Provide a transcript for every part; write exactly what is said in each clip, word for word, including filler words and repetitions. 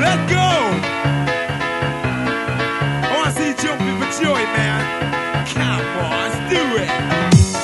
Let go. I want to see you jumping for joy, man. Come on, let's do it.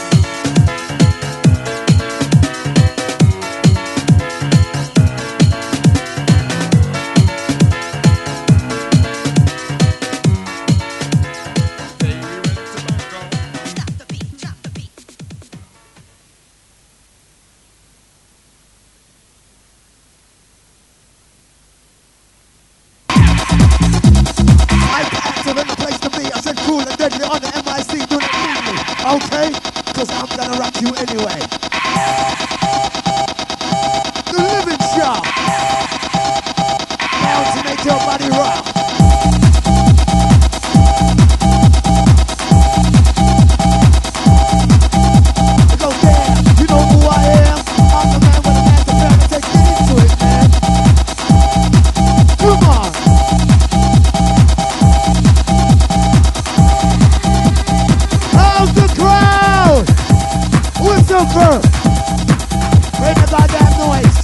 Okay? Cause I'm gonna rock you anyway. The Living Shop. Down to make your body rock. Go damn, you know who I am? I'm the man with a master plan to take you into it, man. Come on. How's the crowd? Whistle first. Make the goddamn noise.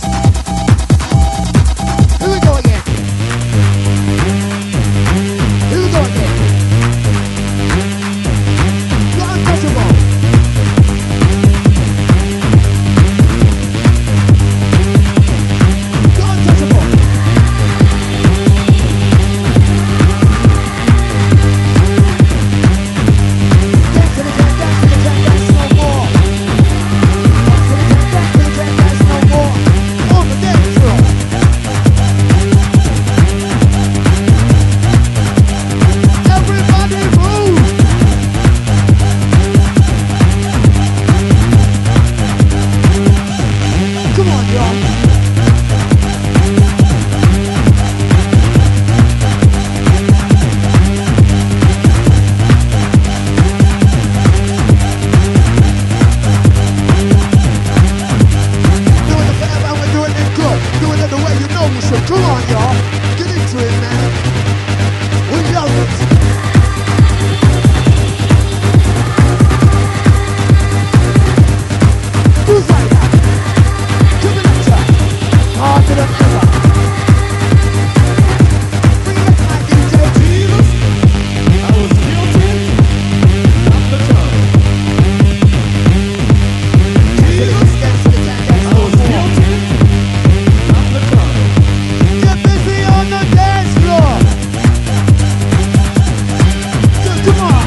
Here we go again. Here we go again. You're untouchable. You're untouchable. Dance to the jam, dance to the jam, dance no more. Dance to the jam, dance to the jam, dance no more. On the dance floor. Everybody move. Come on, y'all. Doing it forever and we're doing it good. Doing it the way you know we should. Come on, y'all. Get into it, man. We love it. Who's like that? Give it up, Jack. Hard to the river. Bring it back, D J. Jesus. I was guilty of the tongue. Jesus. Dance to the jam, dance I no was more. guilty of the tongue. Get busy on the dance floor. Just come on.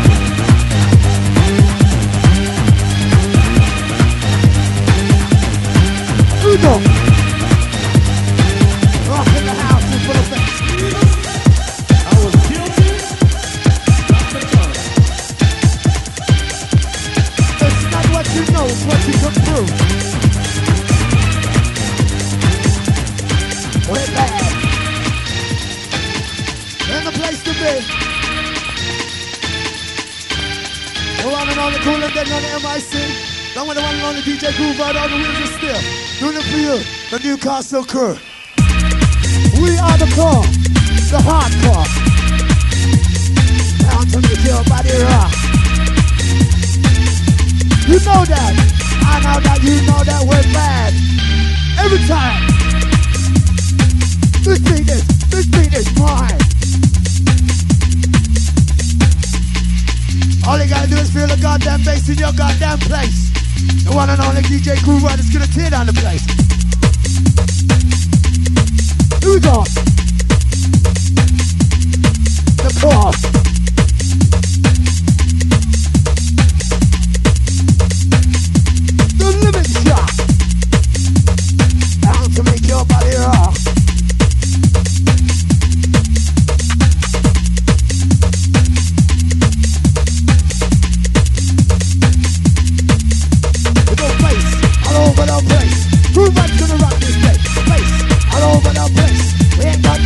Udo. Rock in the house in full effect. I was guilty of the tongue. It's not what you know, it's what you can prove. We're bad. In the place to be. The one and only cool and dead on the M I C. Along with the one and only D J Groove out on the wheels of steel. Doing it for you, the Newcastle crew. We are the core, the hardcore. Down to make your body rock. You know that. I know that you know that we're bad. Every time. This beat is, this beat is mine. All you gotta do is feel the goddamn bass in your goddamn place. The one and only D J Groove is gonna tear down the place. Here we go. The core. The Living Shop. Down to make your body rock. We go place all over the place. Groove vibes gonna rock this place. Place all over the place. We ain't got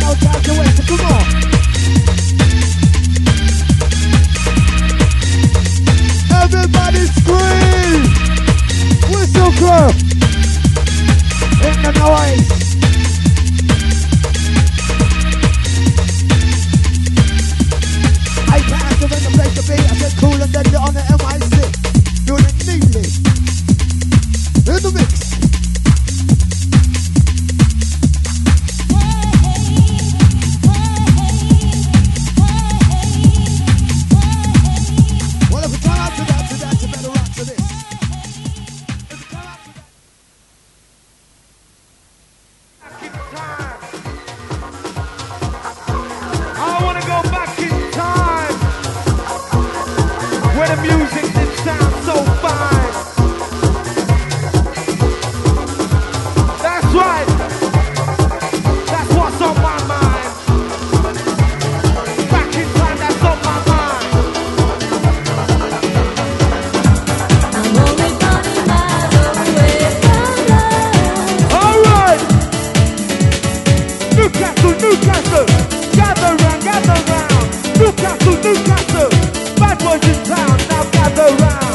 Newcastle, Newcastle, gather round, gather round. Newcastle, Newcastle, bad boys in town, now gather round.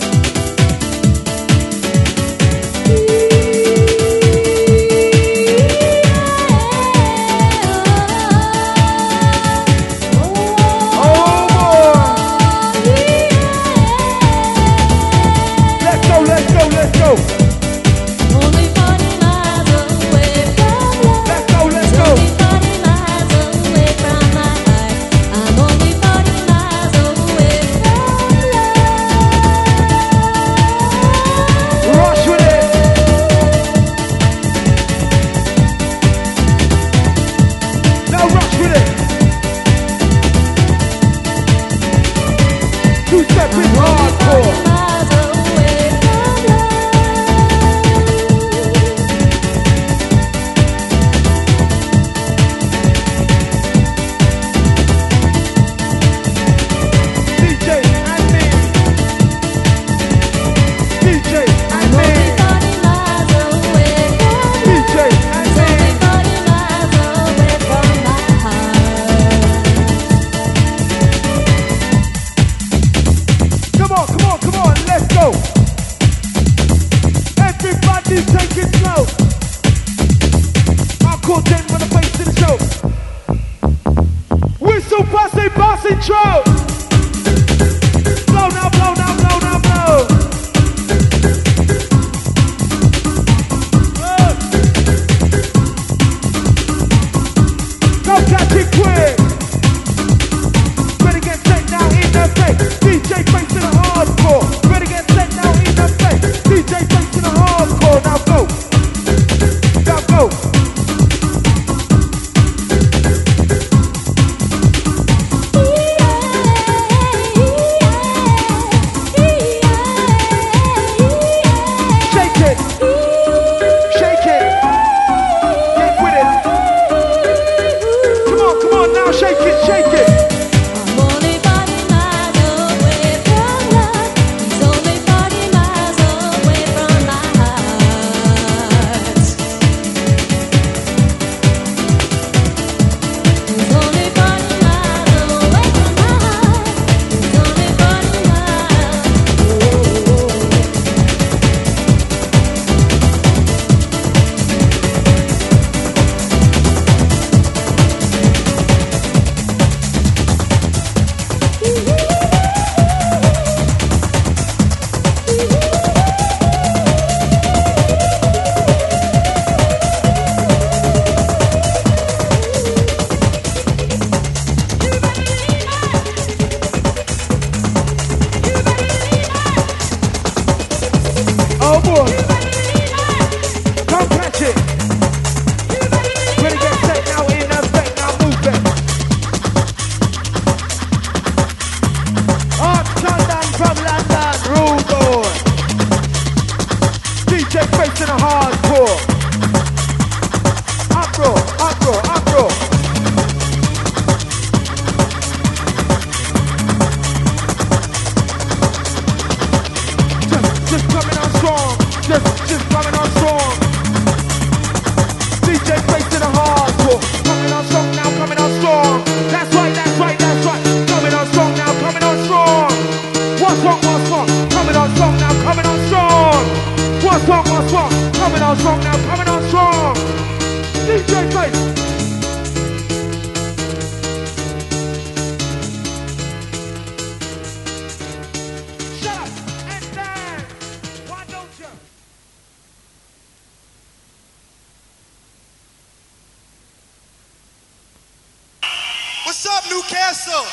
What's up, Newcastle?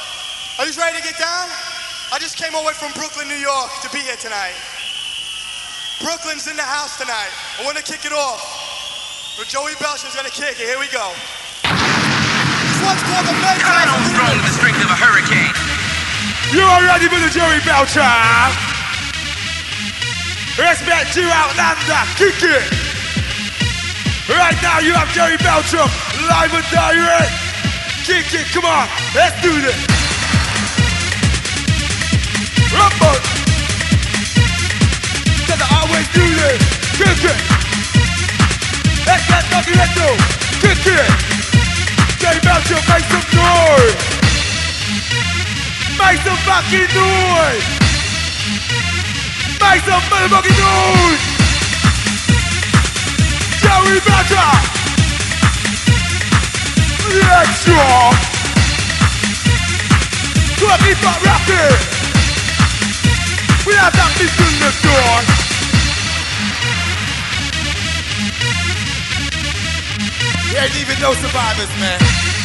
Are you ready to get down? I just came away from Brooklyn, New York to be here tonight. Brooklyn's in the house tonight. I want to kick it off. But Joey Belcher's gonna kick it. Here we go. This one's called the Men's Coming on strong with the strength of a hurricane. You are ready for the Joey Belcher? Respect you, Outlander. Kick it. Right now you have Joey Belcher live and direct. Kick it, come on, let's do this. Rumble. Cause I always do this. Kick it. Let's get doggy retro. Kick it. Make some fucking noise! Make some motherfucking noise! Joey Belcher! Let's go! Go on, keep on rocking! We have that beat in the door! There ain't even no survivors, man.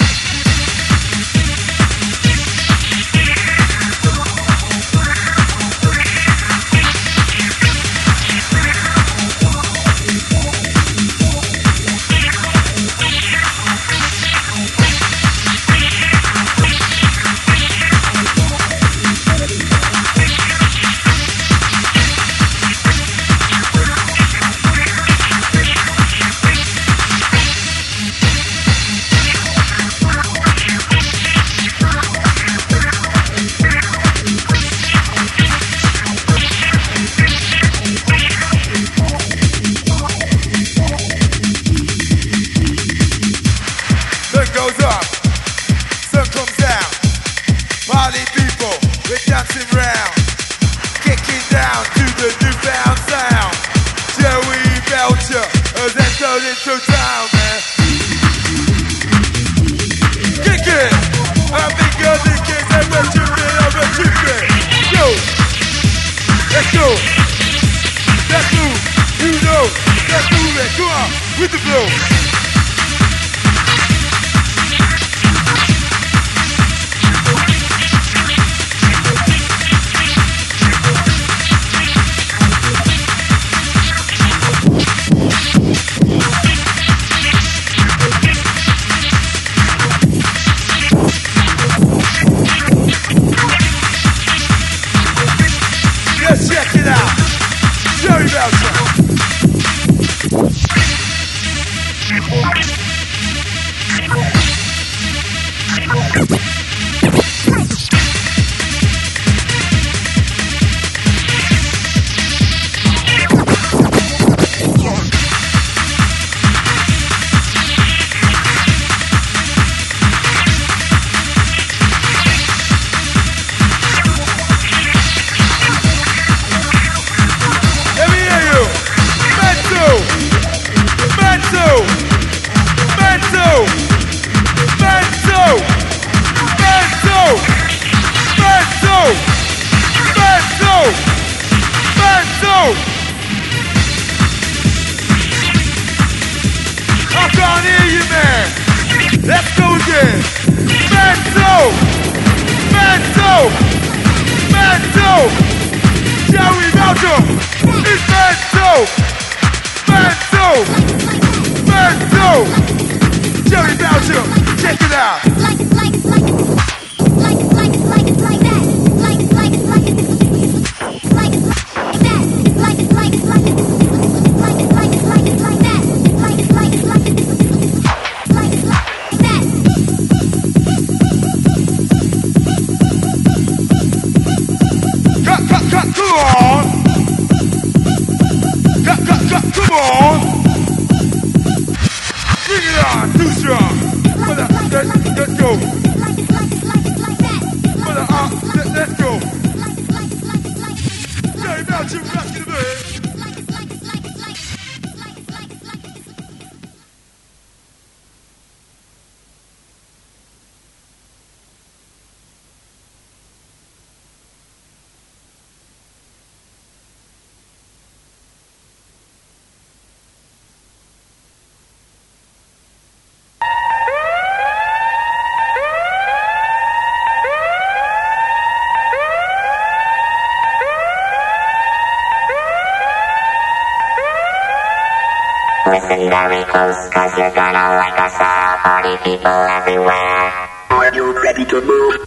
Listen very close, cause you're gonna like our style. Party people everywhere. Are you ready to move?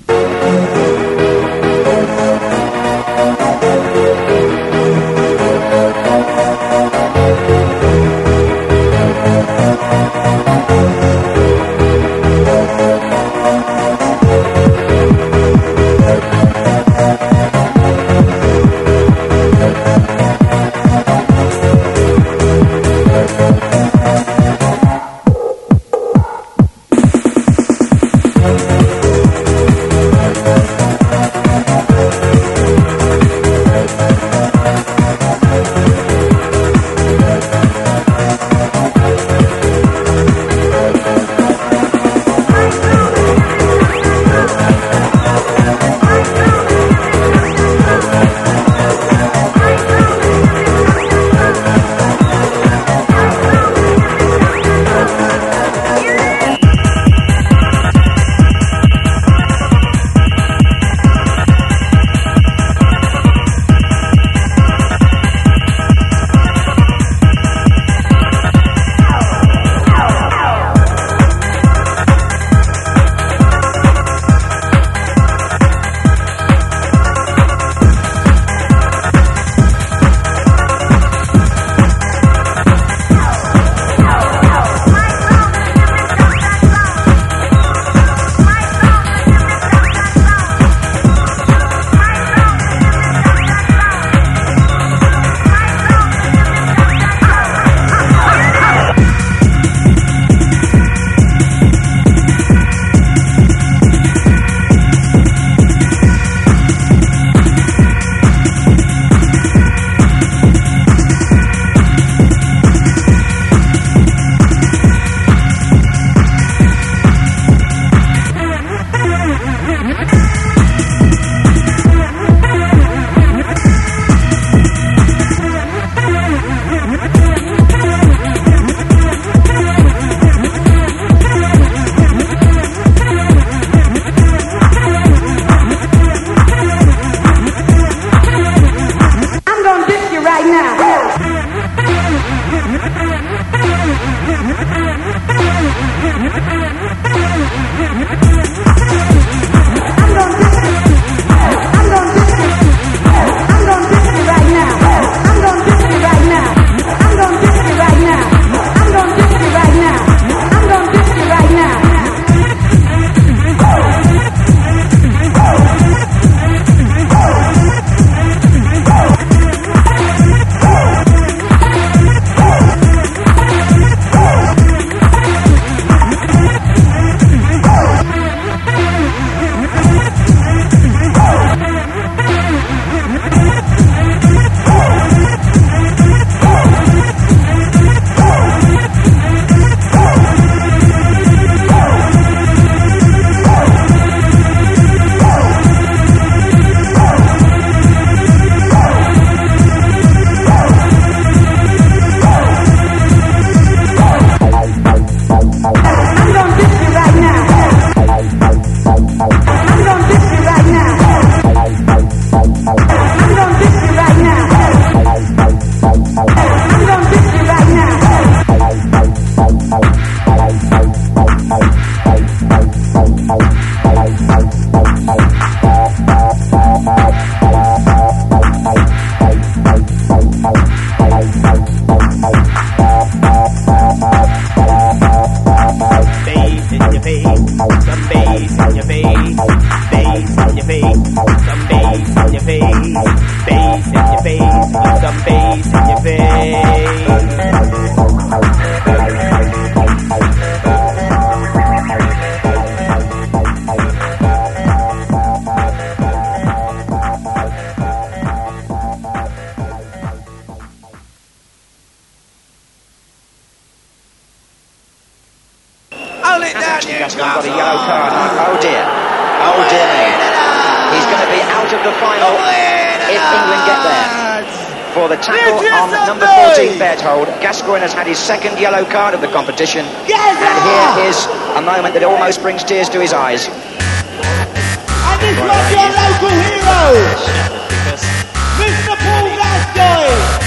Gascoigne got a yellow card. Oh dear. Oh dear me. He's going to be out of the final if England get there. For the tackle on number fourteen, Berthold, Gascoigne has had his second yellow card of the competition. And here is a moment that almost brings tears to his eyes. And this was your local hero, Mister Paul Gascoigne.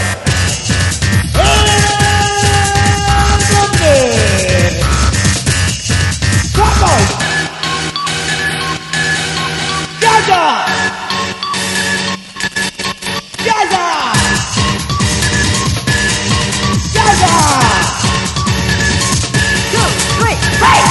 Come on! Gaza! Gaza! Gaza! Two, three, fight!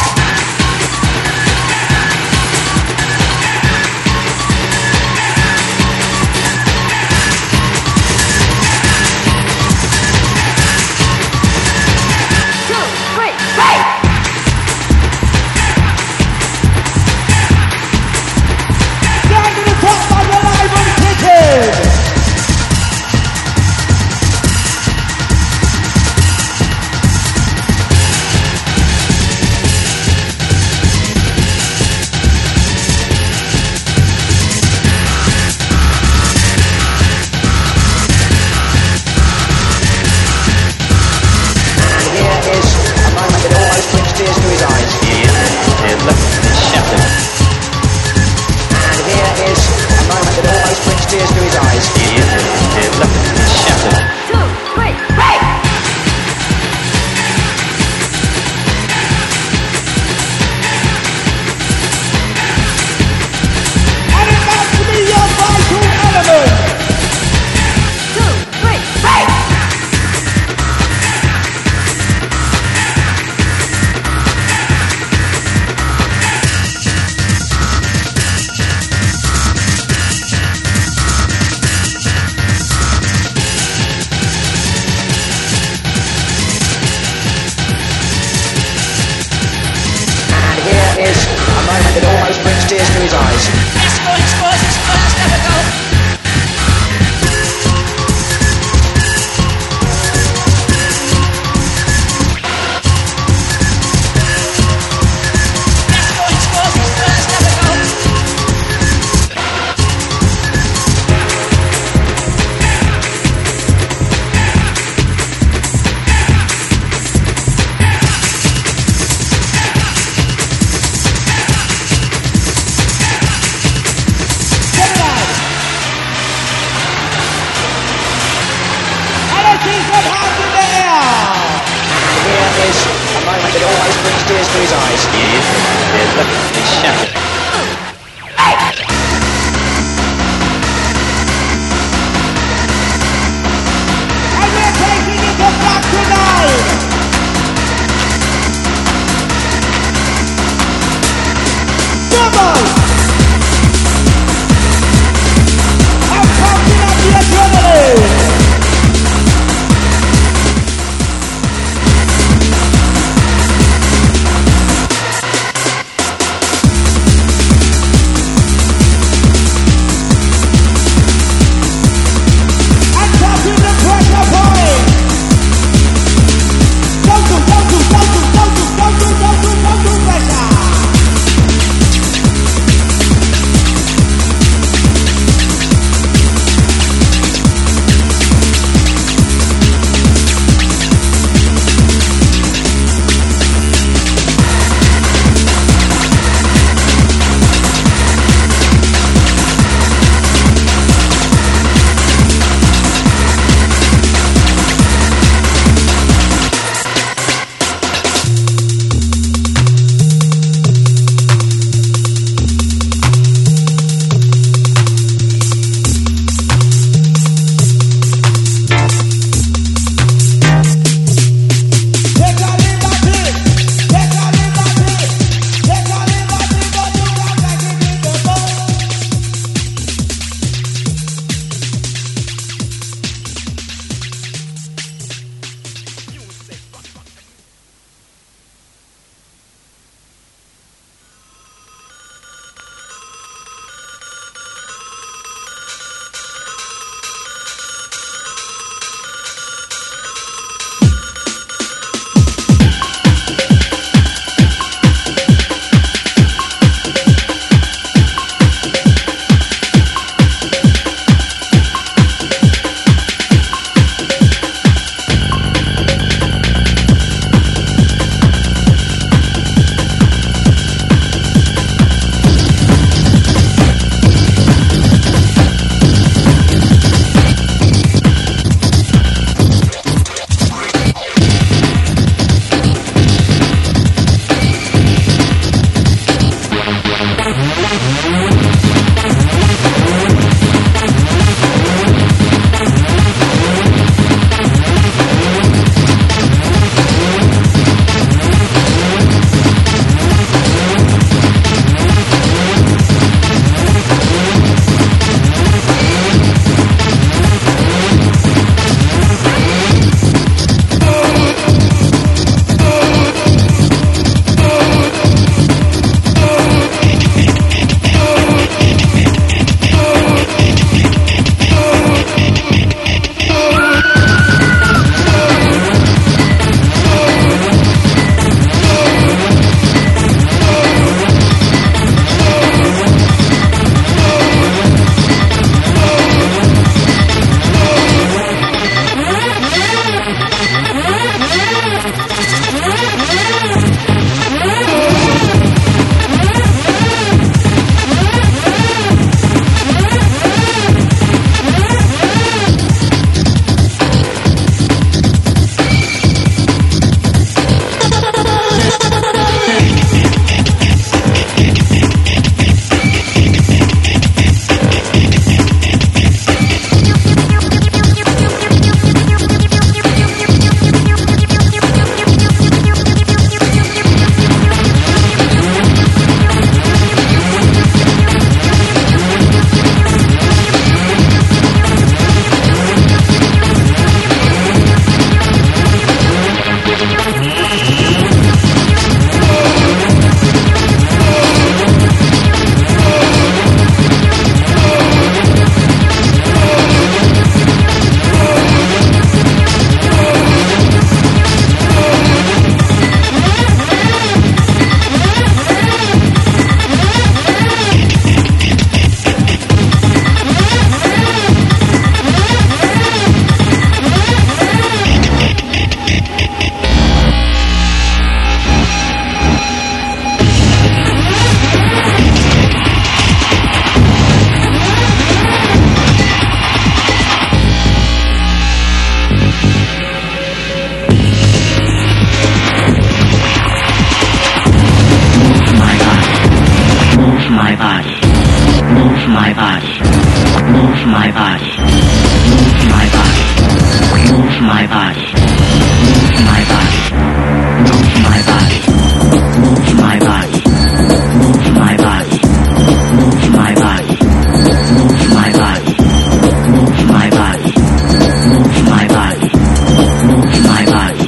body. Move my body. Move my body. Move my body. Move my body. Move my body. Move my body. Move my body. Move my body. Move my body. Move my body. Move my body. Move my body. Move my body.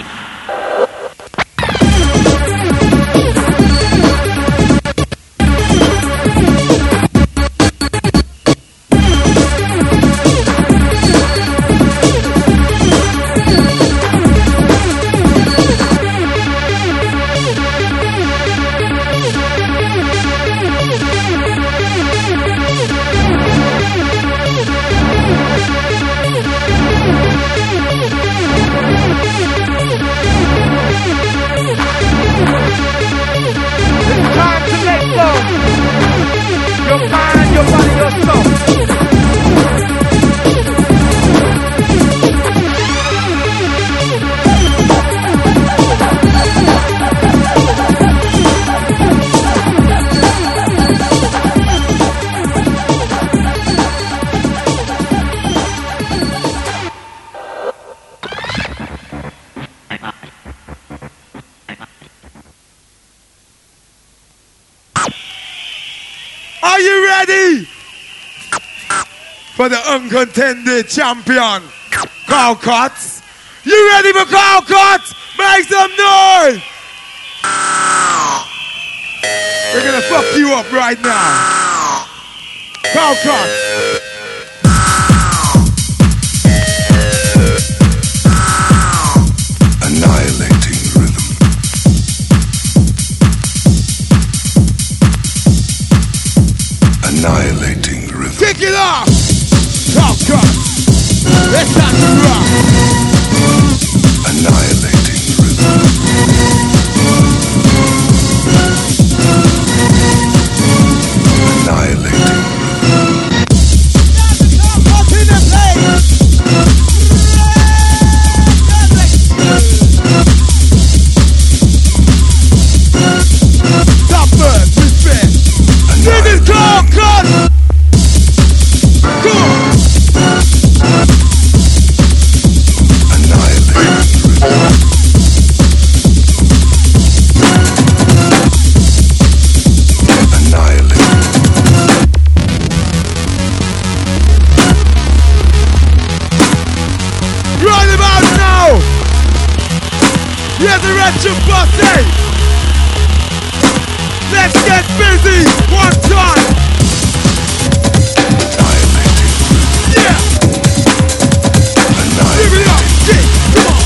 Are you ready for the uncontended champion, Carl Cots? You ready for Carl Cots? Make some noise! We're gonna fuck you up right now. Carl Cots. Annihilating rhythm. Annihilating rhythm. Kick it off! Carl Cots. Let's start to rock. Annihilating rhythm. Annihilating rhythm. Top first, respect. This is Carl Cots. Come on. Right about now, here's the Retro Party. Let's get busy one time. Yeah. Give it up, kick, come on.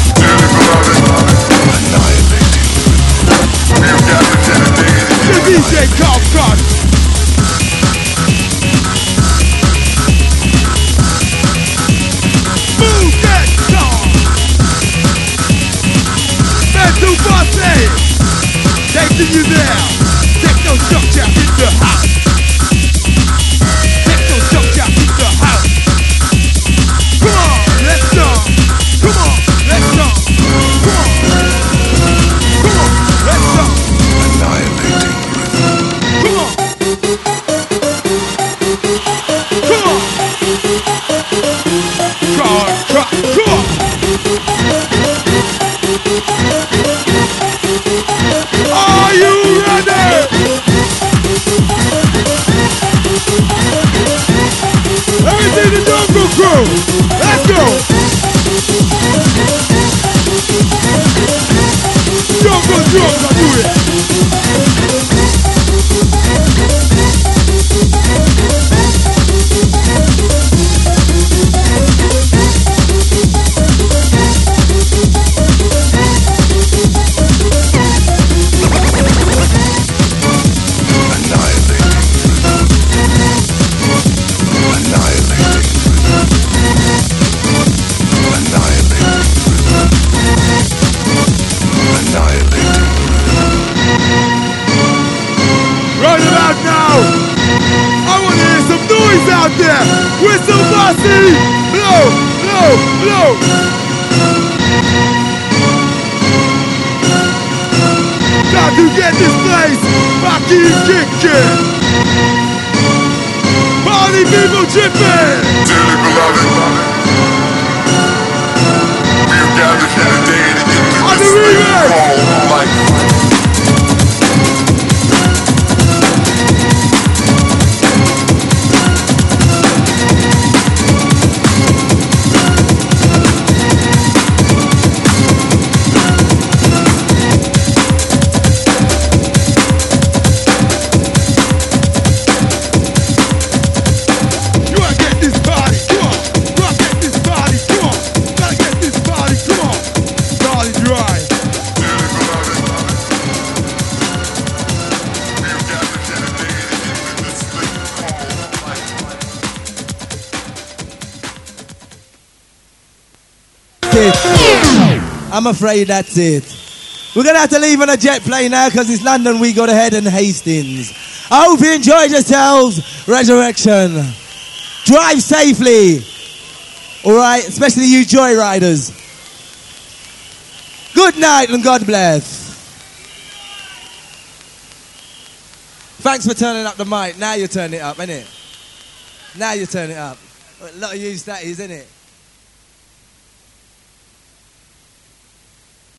The D J Carl Cots. Move that song. Mental Party. Taking you there. Techno jump jack in the house. Techno jump jack in the house. Come on, let's jump. Come on, let's jump. Come on. Come on, let's jump. Annihilating rhythm. Come on. Come on. Come on, come on. Are you ready? Let me see the jungle crew. Let's go. Jungle drums, I do it. Right about now, I want to hear some noise out there. Whistle Bossy, blow, blow, blow. Time to get this place fucking kicking. Party people tripping. Dearly beloved, we have gathered here today to get through On the this thing remix. called life. You wanna get this party? Come on. You wanna get this party? Come on. Gotta get this party. Come on. Party dry. Dearly beloved, we have gathered here today to get through this thing called life. I'm afraid that's it. We're going to have to leave on a jet plane now because it's London. We go to head and Hastings. I hope you enjoyed yourselves. Resurrection. Drive safely. All right, especially you joyriders. Good night and God bless. Thanks for turning up the mic. Now you turn it up, innit? Now you turn it up. A lot of use that is, innit?